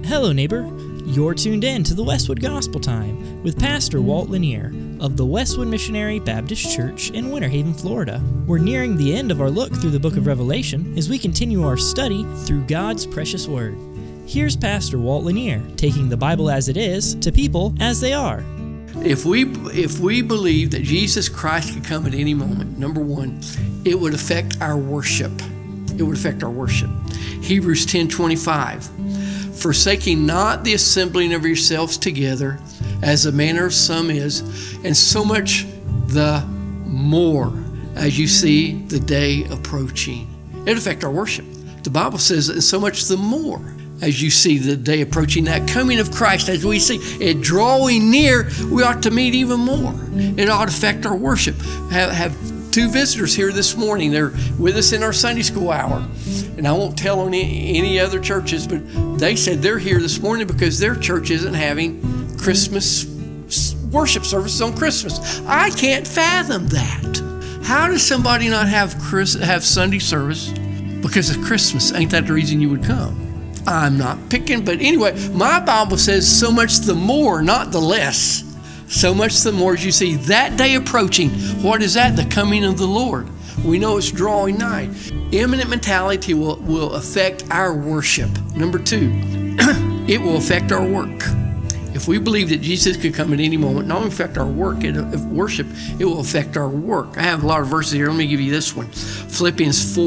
Hello, neighbor. You're tuned in to the Westwood Gospel Time with Pastor Walt Lanier of the Westwood Missionary Baptist Church in Winter Haven, Florida. We're nearing the end of our look through the book of Revelation as we continue our study through God's precious Word. Here's Pastor Walt Lanier taking the Bible as it is to people as they are. If we believe that Jesus Christ could come at any moment, number one, it would affect our worship. It would affect our worship. Hebrews 10:25. Forsaking not the assembling of yourselves together, as the manner of some is, and so much the more as you see the day approaching. It affects our worship. The Bible says, and so much the more as you see the day approaching, that coming of Christ, as we see it drawing near, we ought to meet even more. It ought to affect our worship. Have two visitors here this morning. They're with us in our Sunday school hour. And I won't tell on any other churches, but they said they're here this morning because their church isn't having Christmas worship services on Christmas. I can't fathom that. How does somebody not have Sunday service because of Christmas? Ain't that the reason you would come? I'm not picking, but anyway, my Bible says so much the more, not the less. So much the more as you see that day approaching. What is that? The coming of the Lord. We know it's drawing nigh. Imminent mentality will affect our worship. Number two, it will affect our work. If we believe that Jesus could come at any moment, not only affect our work, worship, it will affect our work. I have a lot of verses here. Let me give you this one. Philippians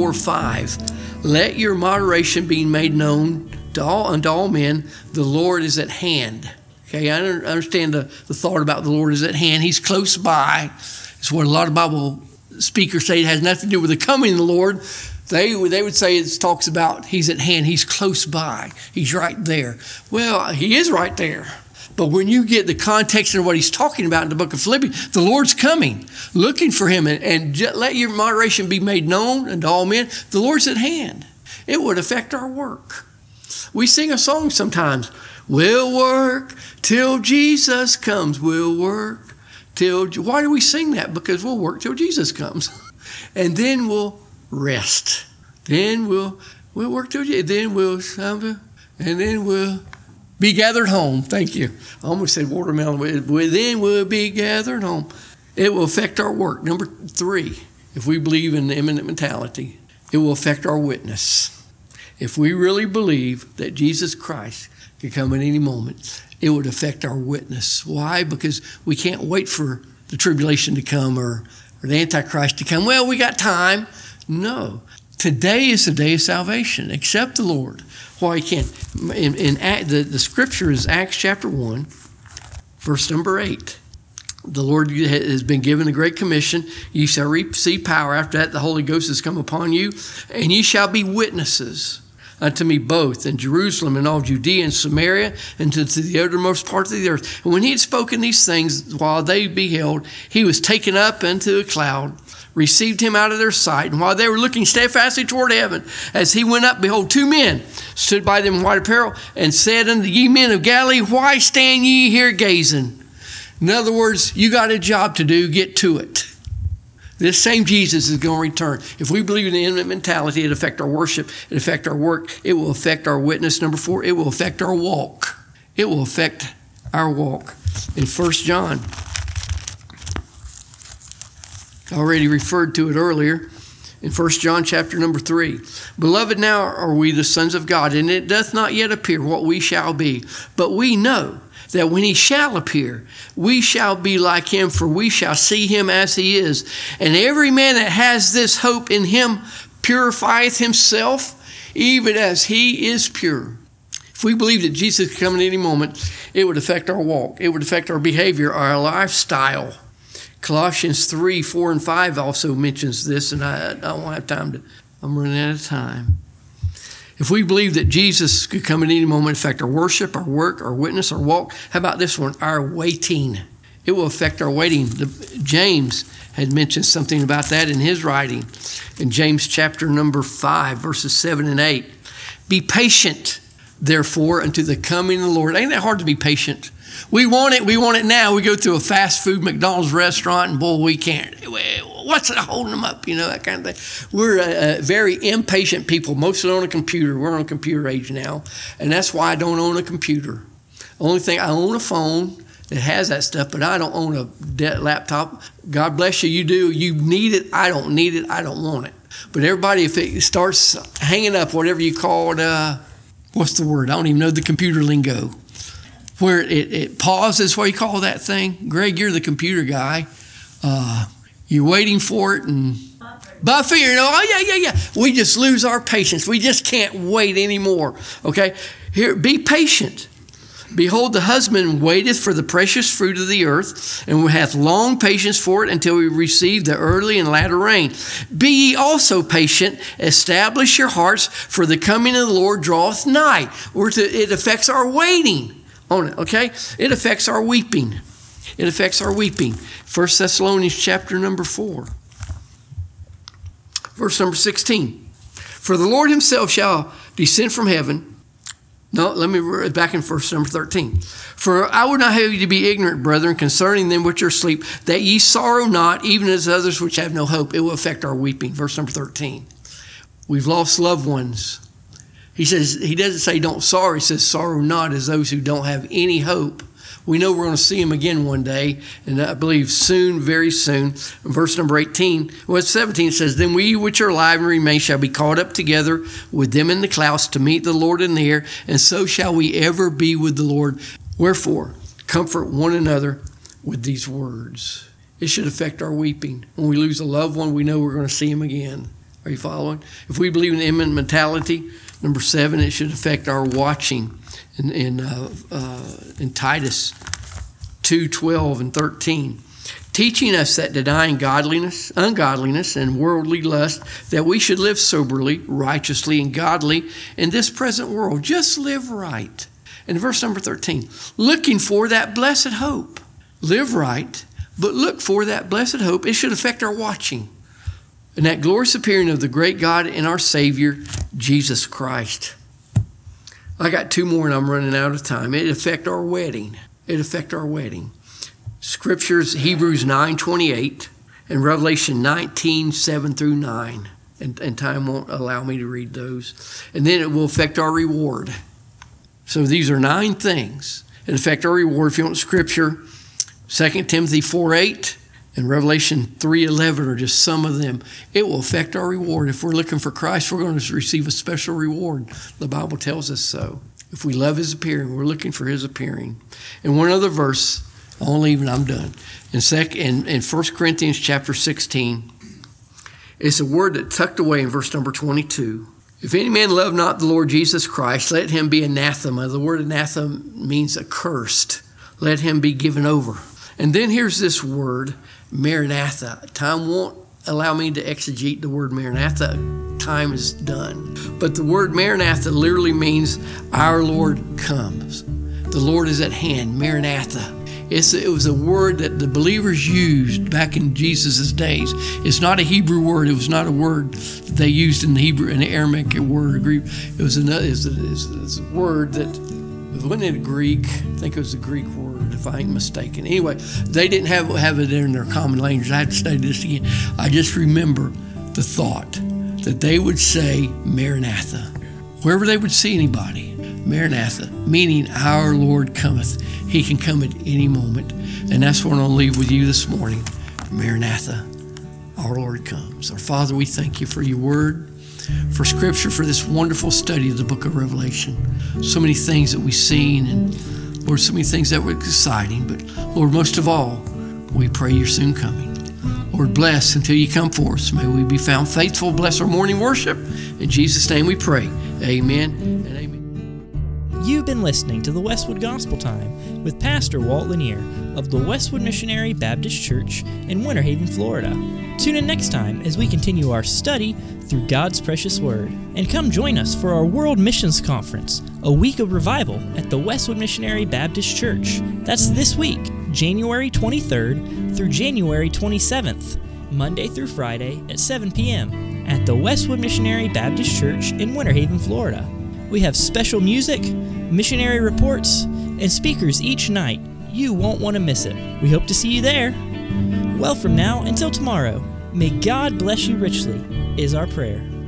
4:5. Let your moderation be made known unto all men. The Lord is at hand. Okay, I understand the thought about the Lord is at hand. He's close by. It's what a lot of Bible speakers say. It has nothing to do with the coming of the Lord. They would say it talks about he's at hand. He's close by. He's right there. Well, he is right there. But when you get the context of what he's talking about in the book of Philippians, the Lord's coming, looking for him, and let your moderation be made known unto all men. The Lord's at hand. It would affect our work. We sing a song sometimes. We'll work till Jesus comes. We'll work till... Why do we sing that? Because we'll work till Jesus comes. And then we'll rest. Then we'll work till... Then we'll... And then we'll be gathered home. Thank you. I almost said watermelon. Then we'll be gathered home. It will affect our work. Number three, if we believe in the imminent mentality, it will affect our witness. If we really believe that Jesus Christ could come at any moment, it would affect our witness. Why? Because we can't wait for the tribulation to come or the Antichrist to come. Well, we got time. No. Today is the day of salvation. Accept the Lord. Why you can't. The scripture is Acts chapter 1, verse number 8. The Lord has been given a great commission. You shall receive power. After that, the Holy Ghost has come upon you, and ye shall be witnesses unto me both in Jerusalem and all Judea and Samaria and to the uttermost parts of the earth. And when he had spoken these things, while they beheld, he was taken up into a cloud, received him out of their sight. And while they were looking steadfastly toward heaven, as he went up, behold, two men stood by them in white apparel and said unto ye men of Galilee, why stand ye here gazing? In other words, you got a job to do, get to it. This same Jesus is going to return. If we believe in the imminent mentality, it affects our worship, it affects our work, it will affect our witness. Number four, it will affect our walk. It will affect our walk. In 1 John, I already referred to it earlier. In 1 John chapter number 3, beloved, now are we the sons of God, and it doth not yet appear what we shall be. But we know that when he shall appear, we shall be like him, for we shall see him as he is. And every man that has this hope in him purifieth himself, even as he is pure. If we believe that Jesus could come at any moment, it would affect our walk. It would affect our behavior, our lifestyle. Colossians 3, 4, and 5 also mentions this, and I don't have time to, I'm running out of time. If we believe that Jesus could come at any moment, affect our worship, our work, our witness, our walk, how about this one? Our waiting. It will affect our waiting. James had mentioned something about that in his writing. In James chapter number 5, verses 7 and 8. Be patient, therefore, unto the coming of the Lord. Ain't that hard to be patient? We want it now. We go to a fast food McDonald's restaurant and boy, we can't. What's holding them up? That kind of thing. We're very impatient people, mostly on a computer. We're on a computer age now, and that's why I don't own a computer. Only thing, I own a phone that has that stuff, but I don't own a laptop. God bless you, you do. You need it. I don't need it. I don't want it. But everybody, if it starts hanging up, whatever you call it, what's the word? I don't even know the computer lingo. Where it pauses, what do you call that thing? Greg, you're the computer guy. You're waiting for it and buffer, yeah. We just lose our patience. We just can't wait anymore, okay? Here, be patient. Behold, the husband waiteth for the precious fruit of the earth, and hath long patience for it until we receive the early and latter rain. Be ye also patient, establish your hearts, for the coming of the Lord draweth nigh. It affects our waiting on it, okay? It affects our weeping. It affects our weeping. 1 Thessalonians chapter number 4. Verse number 16. For the Lord himself shall descend from heaven. No, let me read back in verse number 13. For I would not have you to be ignorant, brethren, concerning them which are asleep, that ye sorrow not, even as others which have no hope. It will affect our weeping. Verse number 13. We've lost loved ones. He doesn't say don't sorrow. He says sorrow not as those who don't have any hope. We know we're going to see him again one day, and I believe soon, very soon. Verse number 17 says, Then we which are alive and remain shall be caught up together with them in the clouds to meet the Lord in the air, and so shall we ever be with the Lord. Wherefore, comfort one another with these words. It should affect our weeping. When we lose a loved one, we know we're going to see him again. Are you following? If we believe in imminent mentality, number 7, it should affect our watching. In Titus 2:12 and 13, teaching us that denying ungodliness, and worldly lust, that we should live soberly, righteously, and godly in this present world. Just live right. And verse number 13, looking for that blessed hope. Live right, but look for that blessed hope. It should affect our watching. And that glorious appearing of the great God and our Savior, Jesus Christ. I got 2 more and I'm running out of time. It affect our wedding. Scriptures, Hebrews 9:28 and Revelation 19:7 through 9. And time won't allow me to read those. And then it will affect our reward. So these are 9 things that affect our reward. If you want Scripture, 2 Timothy 4:8 and Revelation 3:11 are just some of them. It will affect our reward. If we're looking for Christ, we're going to receive a special reward. The Bible tells us so. If we love his appearing, we're looking for his appearing. And one other verse, I'll leave and I'm done. In 1 Corinthians chapter 16, it's a word that's tucked away in verse number 22. If any man love not the Lord Jesus Christ, let him be anathema. The word anathema means accursed. Let him be given over. And then here's this word, Maranatha. Time won't allow me to exegete the word Maranatha. Time is done. But the word Maranatha literally means our Lord comes. The Lord is at hand, Maranatha. It was a word that the believers used back in Jesus' days. It's not a Hebrew word. It was not a word that they used in the Hebrew, in the Aramaic word or Greek. It was a word that, wasn't it Greek? I think it was a Greek word, if I ain't mistaken. Anyway, they didn't have it in their common language. I had to study this again. I just remember the thought that they would say Maranatha. Wherever they would see anybody, Maranatha, meaning our Lord cometh. He can come at any moment. And that's what I'm going to leave with you this morning. Maranatha, our Lord comes. Our Father, we thank you for your word, for Scripture, for this wonderful study of the book of Revelation. So many things that we've seen, and Lord, so many things that were exciting. But Lord, most of all, we pray you're soon coming. Lord, bless until you come for us. May we be found faithful. Bless our morning worship. In Jesus' name we pray. Amen and amen. You've been listening to the Westwood Gospel Time with Pastor Walt Lanier of the Westwood Missionary Baptist Church in Winter Haven, Florida. Tune in next time as we continue our study through God's precious Word. And come join us for our World Missions Conference, a week of revival at the Westwood Missionary Baptist Church. That's this week, January 23rd through January 27th, Monday through Friday at 7 p.m. at the Westwood Missionary Baptist Church in Winter Haven, Florida. We have special music, missionary reports, and speakers each night. You won't want to miss it. We hope to see you there. Well, from now until tomorrow, may God bless you richly, is our prayer.